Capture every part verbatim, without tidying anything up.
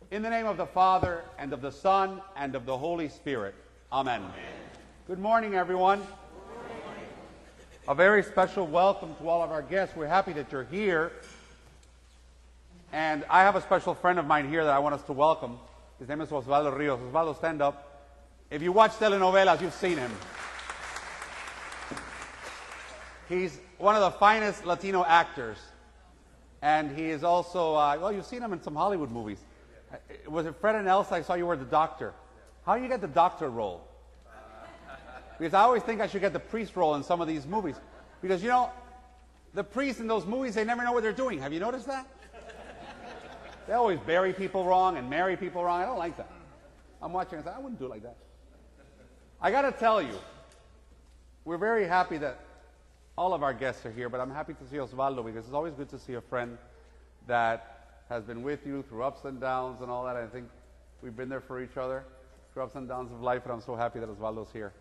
In the name of the Father, and of the Son, and of the Holy Spirit. Amen. Amen. Good morning, everyone. Good morning. A very special welcome to all of our guests. We're happy that you're here. And I have a special friend of mine here that I want us to welcome. His name is Osvaldo Rios. Osvaldo, stand up. If you watch telenovelas, you've seen him. He's one of the finest Latino actors. And he is also, uh, well, you've seen him in some Hollywood movies. Was it Fred and Elsa? I saw you were the doctor. How do you get the doctor role? Because I always think I should get the priest role in some of these movies. Because, you know, the priests in those movies, they never know what they're doing. Have you noticed that? They always bury people wrong and marry people wrong. I don't like that. I'm watching and I say, I wouldn't do it like that. I got to tell you, we're very happy that all of our guests are here, but I'm happy to see Osvaldo because it's always good to see a friend that has been with you through ups and downs and all that. I think we've been there for each other through ups and downs of life, and I'm so happy that Osvaldo's here.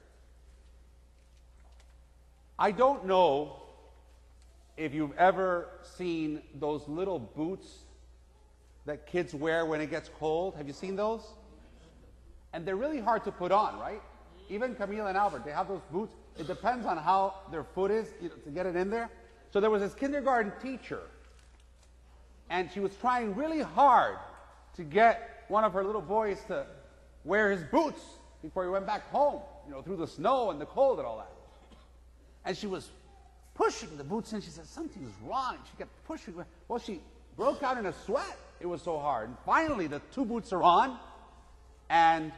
I don't know if you've ever seen those little boots that kids wear when it gets cold. Have you seen those? And they're really hard to put on, right? Even Camila and Albert, they have those boots. It depends on how their foot is, you know, to get it in there. So there was this kindergarten teacher, and she was trying really hard to get one of her little boys to wear his boots before he went back home, you know, through the snow and the cold and all that. And she was pushing the boots in. She said, something's wrong. She kept pushing. Well, she broke out in a sweat. It was so hard. And finally, the two boots are on, and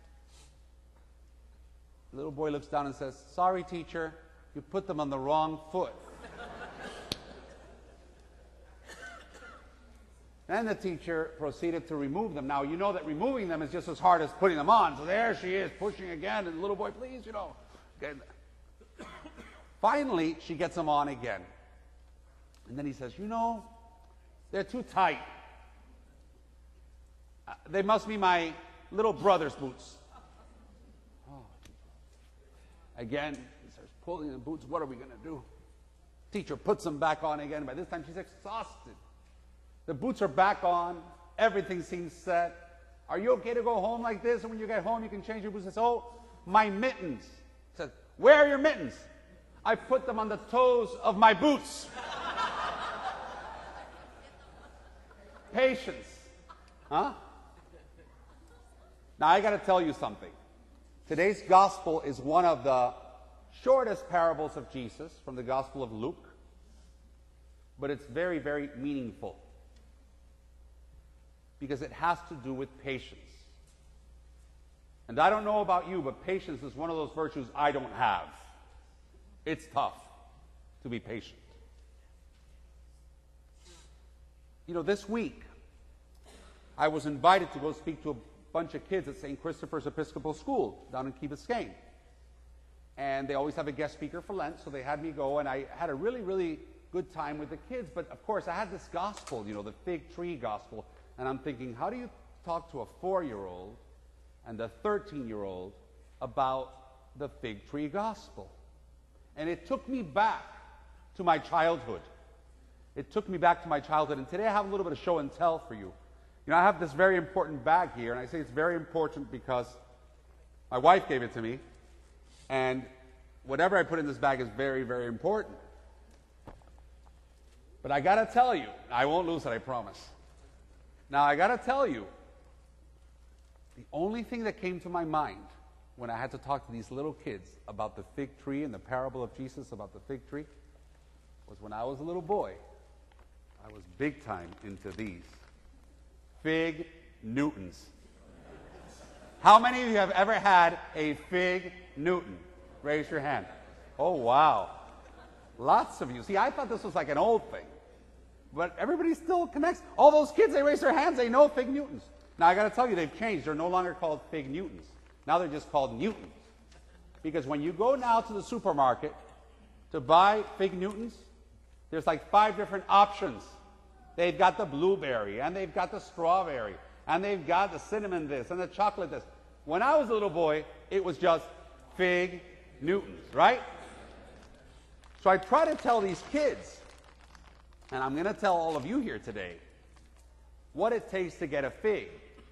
the little boy looks down and says, sorry, teacher, you put them on the wrong foot. Then the teacher proceeded to remove them. Now, you know that removing them is just as hard as putting them on. So there she is, pushing again, and the little boy, please, you know. Finally, she gets them on again. And then he says, you know, they're too tight. Uh, they must be my little brother's boots. Oh. Again, he starts pulling the boots. What are we going to do? Teacher puts them back on again. By this time, she's exhausted. The boots are back on. Everything seems set. Are you okay to go home like this? And when you get home, you can change your boots. He says, oh, my mittens. He says, where are your mittens? I put them on the toes of my boots. Patience. Huh? Now, I got to tell you something. Today's gospel is one of the shortest parables of Jesus from the Gospel of Luke, but it's very, very meaningful because it has to do with patience. And I don't know about you, but patience is one of those virtues I don't have. It's tough to be patient. You know, this week, I was invited to go speak to a bunch of kids at Saint Christopher's Episcopal School down in Key Biscayne. And they always have a guest speaker for Lent, so they had me go, and I had a really, really good time with the kids. But, of course, I had this gospel, you know, the fig tree gospel. And I'm thinking, how do you talk to a four-year-old and a thirteen-year-old about the fig tree gospel? And it took me back to my childhood. It took me back to my childhood. And today I have a little bit of show and tell for you. You know, I have this very important bag here, and I say it's very important because my wife gave it to me. And whatever I put in this bag is very, very important. But I got to tell you, I won't lose it, I promise. Now, I got to tell you, the only thing that came to my mind when I had to talk to these little kids about the fig tree and the parable of Jesus about the fig tree was when I was a little boy. I was big time into these fig Newtons. How many of you have ever had a fig Newton? Raise your hand. Oh, wow. Lots of you. See, I thought this was like an old thing. But everybody still connects. All those kids, they raise their hands, they know fig Newtons. Now, I got to tell you, they've changed. They're no longer called fig Newtons. Now they're just called Newtons. Because when you go now to the supermarket to buy fig Newtons, there's like five different options. They've got the blueberry, and they've got the strawberry, and they've got the cinnamon this, and the chocolate this. When I was a little boy, it was just fig Newtons, right? So I try to tell these kids, and I'm going to tell all of you here today, what it takes to get a fig.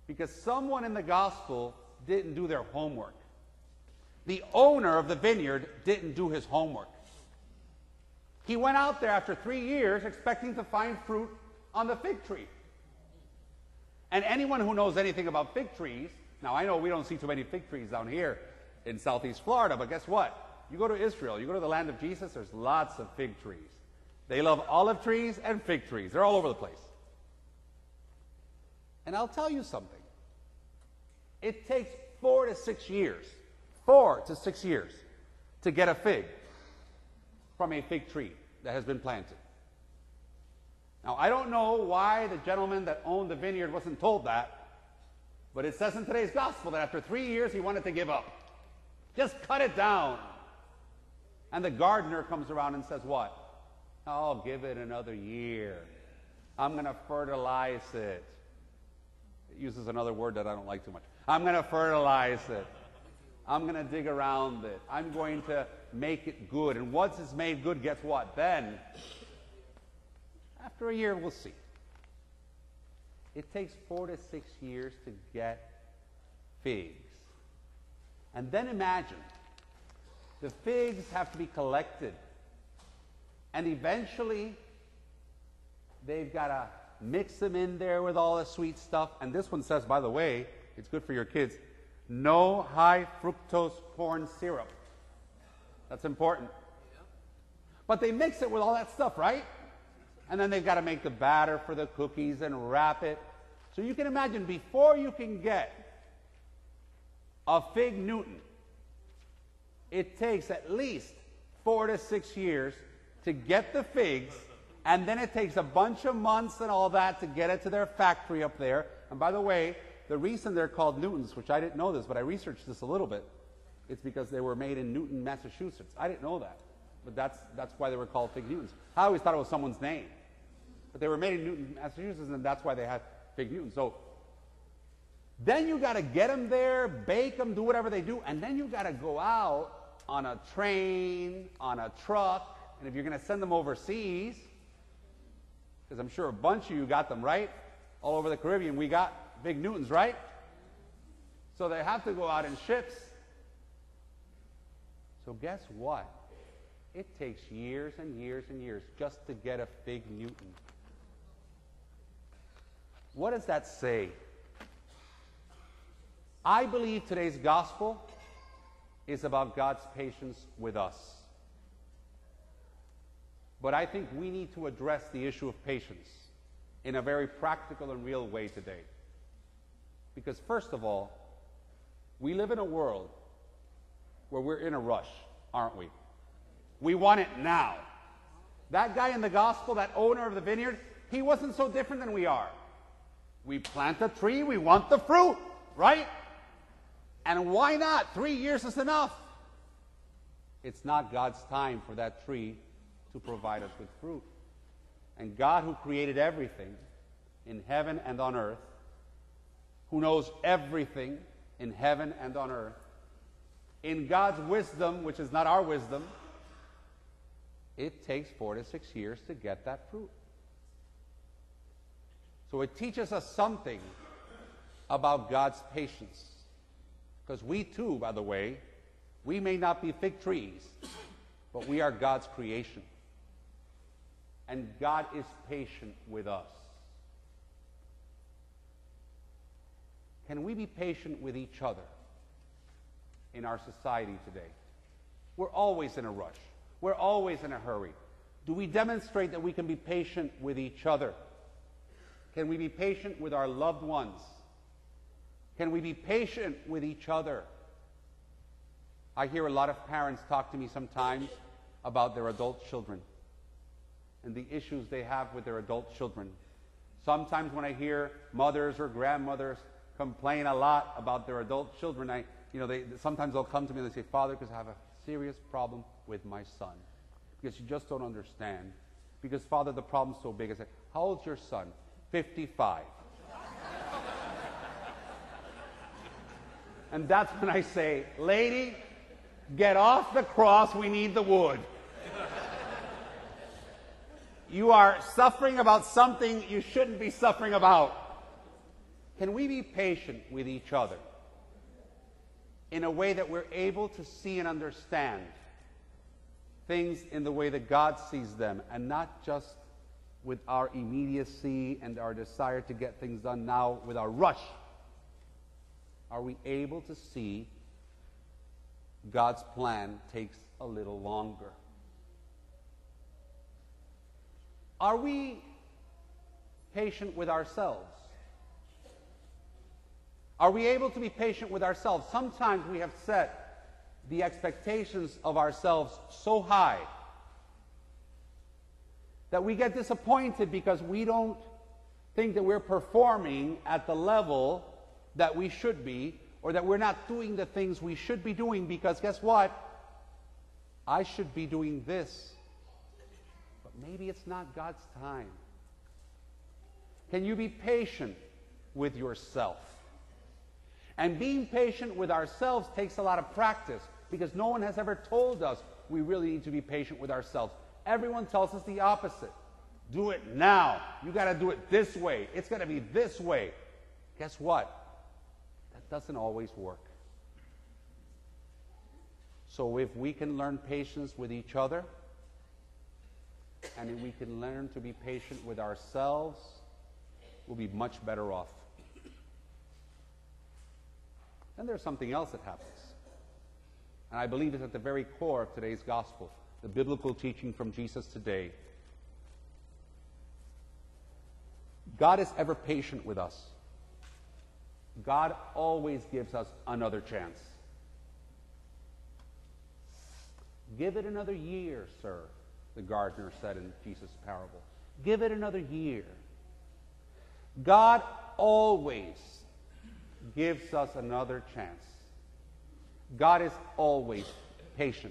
Because someone in the gospel didn't do their homework. The owner of the vineyard didn't do his homework. He went out there after three years expecting to find fruit on the fig tree. And anyone who knows anything about fig trees, now I know we don't see too many fig trees down here in southeast Florida, but guess what? You go to Israel, you go to the land of Jesus, there's lots of fig trees. They love olive trees and fig trees. They're all over the place. And I'll tell you something. It takes four to six years, four to six years to get a fig from a fig tree that has been planted. Now, I don't know why the gentleman that owned the vineyard wasn't told that, but it says in today's gospel that after three years he wanted to give up. Just cut it down. And the gardener comes around and says what? I'll give it another year. I'm going to fertilize it. It uses another word that I don't like too much. I'm going to fertilize it. I'm going to dig around it. I'm going to make it good. And once it's made good, guess what? Then, after a year, we'll see. It takes four to six years to get figs. And then imagine, the figs have to be collected. And eventually, they've got to mix them in there with all the sweet stuff. And this one says, by the way, it's good for your kids, no high fructose corn syrup. That's important. But they mix it with all that stuff, right? And then they've got to make the batter for the cookies and wrap it. So you can imagine, before you can get a fig Newton, it takes at least four to six years to get the figs, and then it takes a bunch of months and all that to get it to their factory up there. And by the way, the reason they're called Newtons, which I didn't know this, but I researched this a little bit, it's because they were made in Newton, Massachusetts. I didn't know that, but that's, that's why they were called fig Newtons. I always thought it was someone's name. But they were made in Newton, Massachusetts, and that's why they had fig Newtons. So then you got to get them there, bake them, do whatever they do, and then you got to go out on a train, on a truck, and if you're going to send them overseas, because I'm sure a bunch of you got them, right? All over the Caribbean, we got big Newtons, right? So they have to go out in ships. So guess what? It takes years and years and years just to get a fig Newton. What does that say? I believe today's gospel is about God's patience with us. But I think we need to address the issue of patience in a very practical and real way today. Because first of all, we live in a world where we're in a rush, aren't we? We want it now. That guy in the gospel, that owner of the vineyard, he wasn't so different than we are. We plant a tree, we want the fruit, right? And why not? Three years is enough. It's not God's time for that tree to provide us with fruit. And God, who created everything in heaven and on earth, who knows everything in heaven and on earth, in God's wisdom, which is not our wisdom, it takes four to six years to get that fruit. So it teaches us something about God's patience. Because we too, by the way, we may not be fig trees, but we are God's creation. And God is patient with us. Can we be patient with each other in our society today? We're always in a rush. We're always in a hurry. Do we demonstrate that we can be patient with each other? Can we be patient with our loved ones? Can we be patient with each other? I hear a lot of parents talk to me sometimes about their adult children and the issues they have with their adult children. Sometimes when I hear mothers or grandmothers complain a lot about their adult children, I, you know, they, sometimes they'll come to me and they say, Father, because I have a serious problem with my son. Because you just don't understand. Because, Father, the problem's so big. I say, how old's your son? fifty-five. And that's when I say, lady, get off the cross, we need the wood. You are suffering about something you shouldn't be suffering about. Can we be patient with each other in a way that we're able to see and understand things in the way that God sees them, and not just with our immediacy and our desire to get things done now with our rush? Are we able to see God's plan takes a little longer? Are we patient with ourselves? Are we able to be patient with ourselves? Sometimes we have set the expectations of ourselves so high that we get disappointed because we don't think that we're performing at the level that we should be, or that we're not doing the things we should be doing, because guess what? I should be doing this, but maybe it's not God's time. Can you be patient with yourself? And being patient with ourselves takes a lot of practice, because no one has ever told us we really need to be patient with ourselves. Everyone tells us the opposite. Do it now. You got to do it this way. It's going to be this way. Guess what? That doesn't always work. So if we can learn patience with each other, and if we can learn to be patient with ourselves, we'll be much better off. Then there's something else that happens. And I believe it's at the very core of today's gospel, the biblical teaching from Jesus today. God is ever patient with us. God always gives us another chance. Give it another year, sir, the gardener said in Jesus' parable. Give it another year. God always gives us another chance. God is always patient.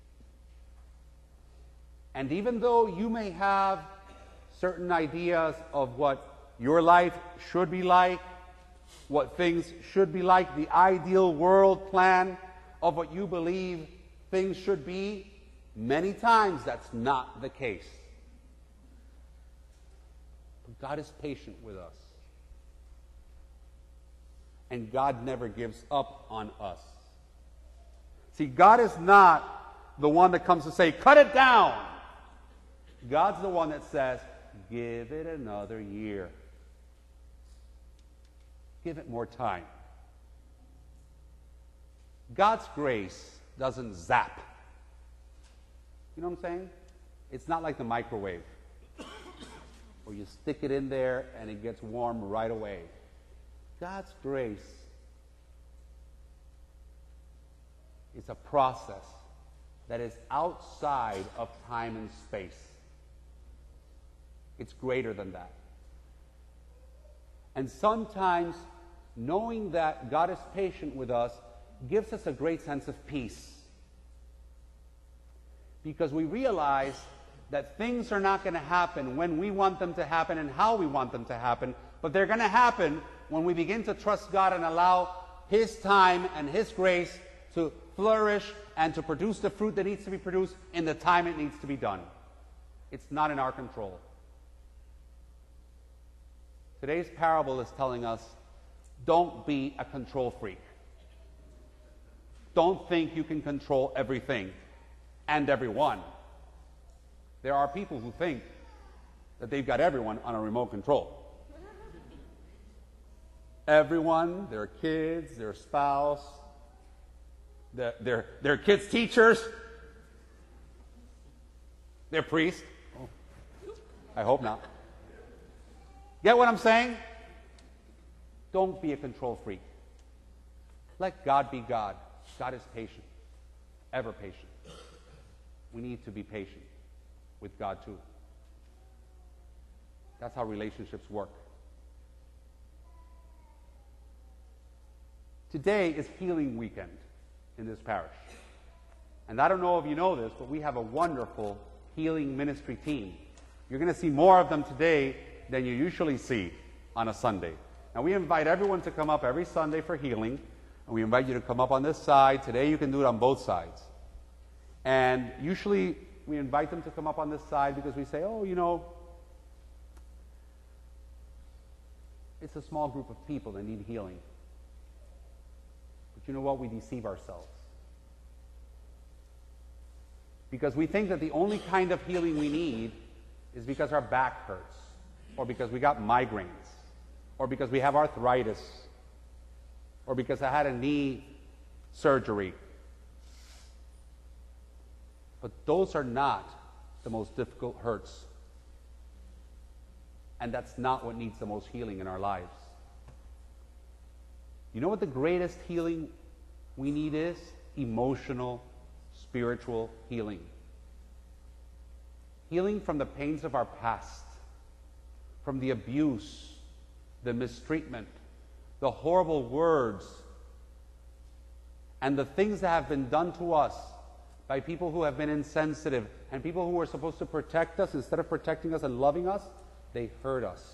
And even though you may have certain ideas of what your life should be like, what things should be like, the ideal world plan of what you believe things should be, many times that's not the case. But God is patient with us. And God never gives up on us. See, God is not the one that comes to say, cut it down. God's the one that says, give it another year. Give it more time. God's grace doesn't zap. You know what I'm saying? It's not like the microwave, where you stick it in there and it gets warm right away. God's grace is a process that is outside of time and space. It's greater than that. And sometimes knowing that God is patient with us gives us a great sense of peace. Because we realize that things are not going to happen when we want them to happen and how we want them to happen, but they're going to happen when we begin to trust God and allow His time and His grace to flourish and to produce the fruit that needs to be produced in the time it needs to be done. It's not in our control. Today's parable is telling us, don't be a control freak. Don't think you can control everything and everyone. There are people who think that they've got everyone on a remote control. Everyone, their kids, their spouse, their, their, their kids' teachers, their priest. Oh, I hope not. Get what I'm saying? Don't be a control freak. Let God be God. God is patient, ever patient. We need to be patient with God too. That's how relationships work. Today is Healing Weekend in this parish. And I don't know if you know this, but we have a wonderful healing ministry team. You're going to see more of them today than you usually see on a Sunday. Now, we invite everyone to come up every Sunday for healing, and we invite you to come up on this side. Today, you can do it on both sides. And usually, we invite them to come up on this side because we say, oh, you know, It's a small group of people that need healing. But you know what? We deceive ourselves. Because we think that the only kind of healing we need is because our back hurts, or because we got migraines, or because we have arthritis, or because I had a knee surgery. But those are not the most difficult hurts. And that's not what needs the most healing in our lives. You know what the greatest healing we need is? Emotional, spiritual healing. Healing from the pains of our past, from the abuse, the mistreatment, the horrible words, and the things that have been done to us by people who have been insensitive and people who were supposed to protect us. Instead of protecting us and loving us, they hurt us.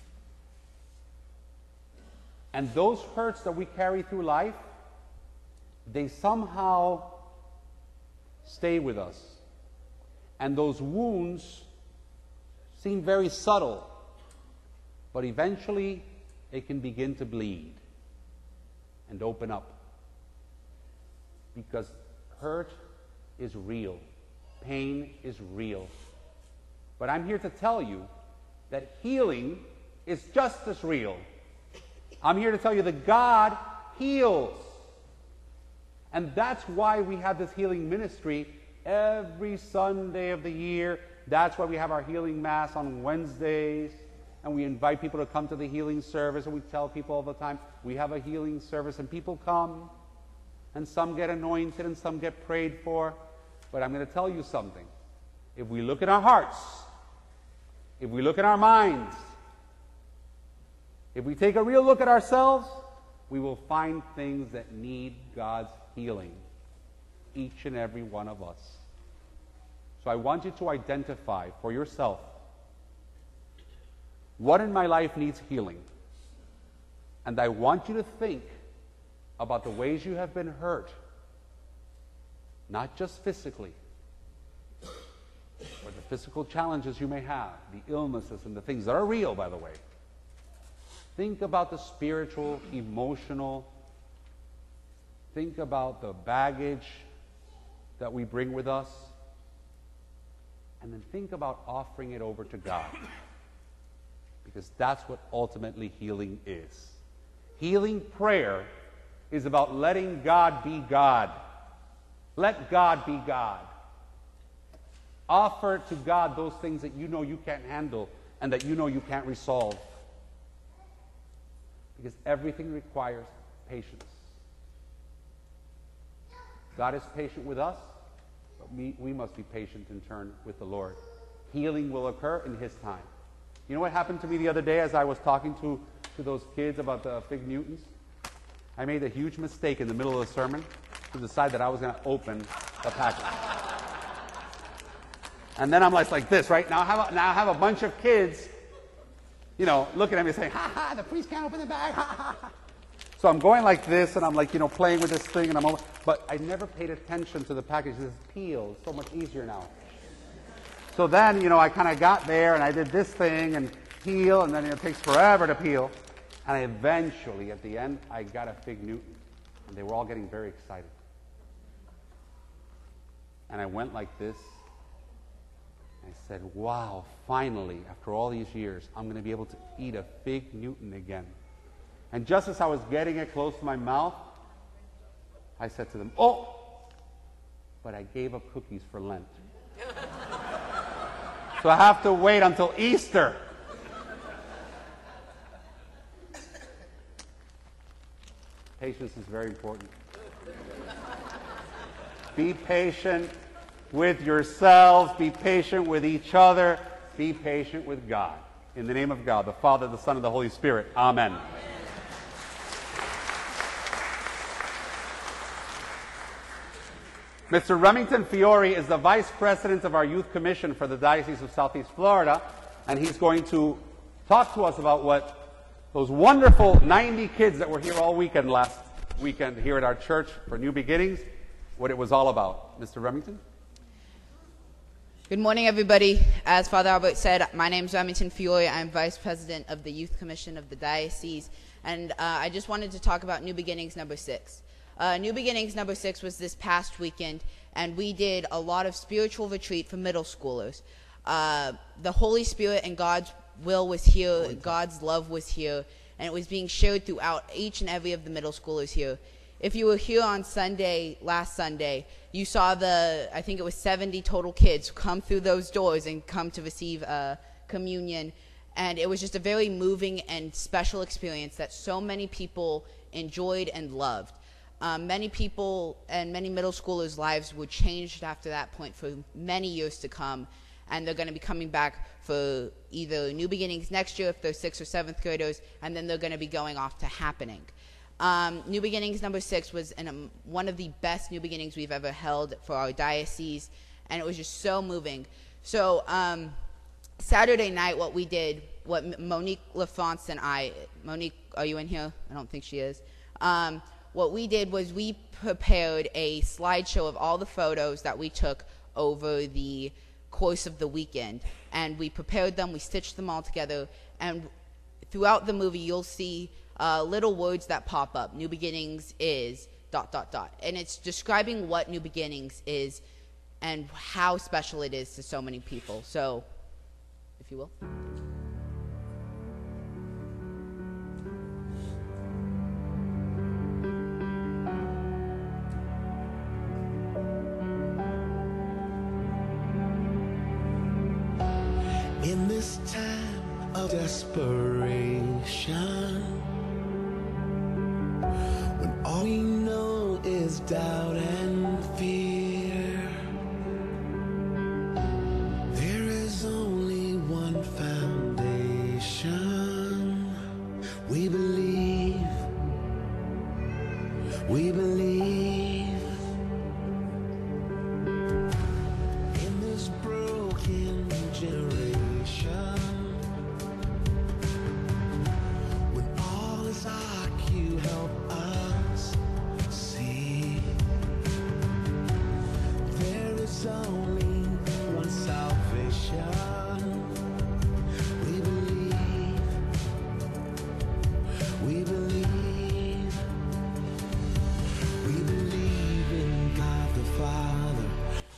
And those hurts that we carry through life, they somehow stay with us. And those wounds seem very subtle, but eventually it can begin to bleed and open up. Because hurt is real. Pain is real. But I'm here to tell you that healing is just as real. I'm here to tell you that God heals. And that's why we have this healing ministry every Sunday of the year. That's why we have our healing mass on Wednesdays. And we invite people to come to the healing service. And we tell people all the time, we have a healing service. And people come. And some get anointed and some get prayed for. But I'm going to tell you something. If we look at our hearts, if we look at our minds, if we take a real look at ourselves, we will find things that need God's healing. Each and every one of us. So I want you to identify for yourself, what in my life needs healing? And I want you to think about the ways you have been hurt. Not just physically, or the physical challenges you may have, the illnesses and the things that are real, by the way. Think about the spiritual, emotional. Think about the baggage that we bring with us. And then think about offering it over to God. Because that's what ultimately healing is. Healing prayer is about letting God be God. Let God be God. Offer to God those things that you know you can't handle and that you know you can't resolve. Because everything requires patience. God is patient with us, but we, we must be patient in turn with the Lord. Healing will occur in His time. You know what happened to me the other day as I was talking to, to those kids about the fig Newtons? I made a huge mistake in the middle of the sermon to decide that I was going to open the package. And then I'm like, like this, right? Now I, have a, now I have a bunch of kids, you know, looking at me saying, ha ha, the priest can't open the bag, ha ha ha. So I'm going like this, and I'm like, you know, playing with this thing, and I'm over, but I never paid attention to the package. This peel is so much easier now. So then, you know, I kind of got there, and I did this thing, and peel, and then you know, it takes forever to peel. And I eventually, at the end, I got a fig Newton, and they were all getting very excited. And I went like this. I said, wow, finally, after all these years, I'm going to be able to eat a fig Newton again. And just as I was getting it close to my mouth, I said to them, oh, but I gave up cookies for Lent. So I have to wait until Easter. Patience is very important. Be patient with yourselves. Be patient with each other. Be patient with God. In the name of God, the Father, the Son, and the Holy Spirit. Amen. Amen. Mister Remington Fiore is the Vice President of our Youth Commission for the Diocese of Southeast Florida, and he's going to talk to us about what those wonderful ninety kids that were here all weekend last weekend here at our church for New Beginnings, what it was all about. Mister Remington? Good morning, everybody. As Father Albert said, my name is Remington Fiore. I'm Vice President of the Youth Commission of the Diocese, and uh, I just wanted to talk about New Beginnings number six. Uh, New Beginnings number six was this past weekend, and we did a lot of spiritual retreat for middle schoolers. Uh, the Holy Spirit and God's will was here, God's love was here, and it was being shared throughout each and every of the middle schoolers here. If you were here on Sunday, last Sunday, you saw the, I think it was seventy total kids come through those doors and come to receive uh, communion. And it was just a very moving and special experience that so many people enjoyed and loved. Um, many people and many middle schoolers' lives were changed after that point for many years to come. And they're going to be coming back for either New Beginnings next year if they're sixth or seventh graders, and then they're going to be going off to Happening. Um, New Beginnings number six was an, um, one of the best New Beginnings we've ever held for our diocese, and it was just so moving. So um, Saturday night, what we did, what Monique LaFrance and I, Monique, are you in here? I don't think she is. Um, what we did was we prepared a slideshow of all the photos that we took over the course of the weekend, and we prepared them, we stitched them all together, and throughout the movie you'll see Uh, little words that pop up. New Beginnings is dot, dot, dot. And it's describing what New Beginnings is and how special it is to so many people. So, if you will. In this time of desperation, when all we know is doubt and fear, there is only one foundation. We believe, we believe in this broken generation. When all is dark, you help us see there is only one salvation. We believe, we believe, we believe in God the Father.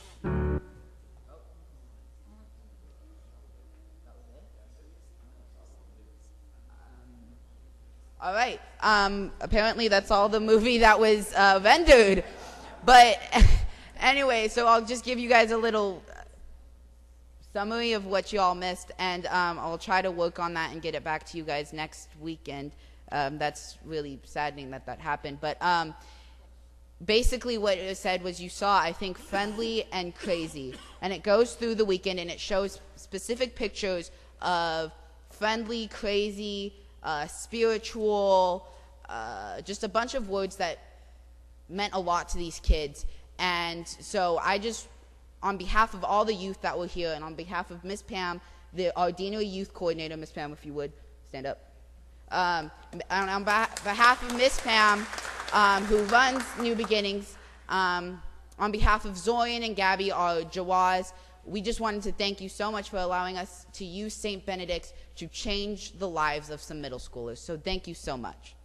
All right. Um, apparently that's all the movie that was uh, rendered. But anyway, so I'll just give you guys a little summary of what you all missed, and um, I'll try to work on that and get it back to you guys next weekend. Um, that's really saddening that that happened. But um, basically what it said was you saw, I think, Friendly and Crazy. And it goes through the weekend, and it shows specific pictures of friendly, crazy, Uh, spiritual, uh, just a bunch of words that meant a lot to these kids. And so I just, on behalf of all the youth that were here, and on behalf of Miss Pam, the our Deanery Youth Coordinator, Miss Pam, if you would, stand up. Um, and on behalf of Miss Pam, um, who runs New Beginnings, um, on behalf of Zorian and Gabby, our Jawaz, we just wanted to thank you so much for allowing us to use Saint Benedict's to change the lives of some middle schoolers. So thank you so much.